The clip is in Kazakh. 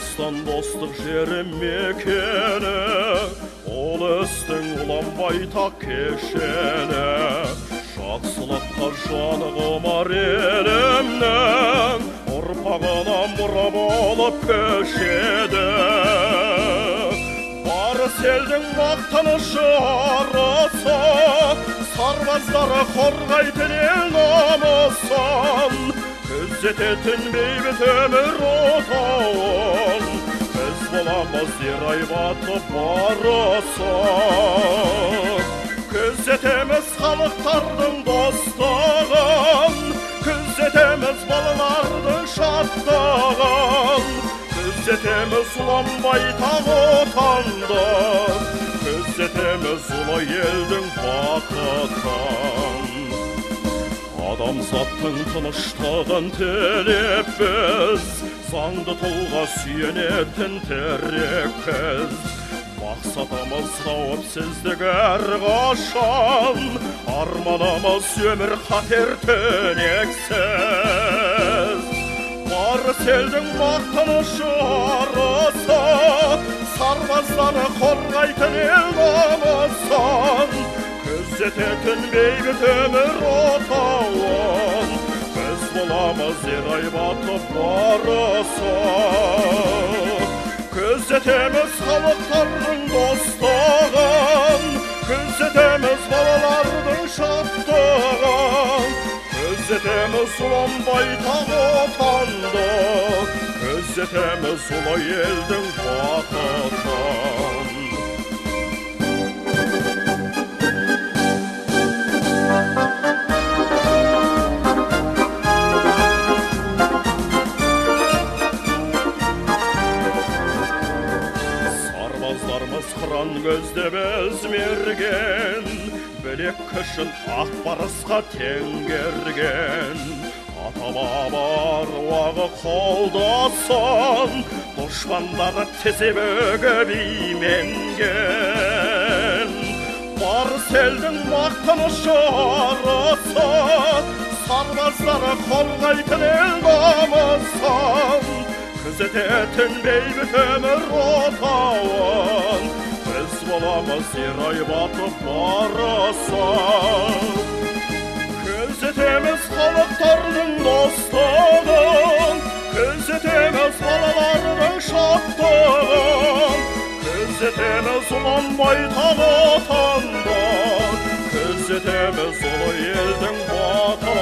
Қазақстан достық жері мекені, ол істің ұлан байтақ кешені. Жақсылыққа жаны құмар елімнің, ұрпағына мұра болып көшеді. Барыс елдің мақтанышы арысы, сарбаздары қорғайтын ел намысын, күзететін бейбіт өмір отауын, біз боламыз ер айбаты барысын. Күзетеміз халықтардың достығын, күзетеміз балалардың шаттығын, күзетеміз ұлан байтақ отанды, күзетеміз ұлы елдің бақытын. Адамзаттың тыныштығын тілеп біз, заңды тұлға сүйенетін тірекпіз. Мақсатымыз қауіпсіздік әрқашан, арманымыз өмір қатер түнексіз. Барыс елдің мақтанышы арысы, сарбаздары қорғайтын ел намысын, күзететін бейбіт өмір отауын, біз боламыз ер айбаты барысын. Күзетеміз халықтардың достығын, күзетеміз балалардың шаттығын, күзетеміз ұлан байтақ отанды, күзетеміз ұлы елдің бақытын. Сарбаздарымыз қыран көзді біз мерген, білек күшін ақ барысқа теңгерген. Ата-баба аруағы қолдасын, дұшпандары тізе бөгіп именген. Барыс елдің мақтанышы арысы, сарбаздары қорғайтын ел намысын, күзететін бейбіт өмір отауын, біз боламыз ер айбаты барысын. Күзетеміз халықтардың достығын, күзетеміз балалардың шаттығын, күзетеміз ұлан байтақ отанды, күзетеміз ұлы елдің бақытын.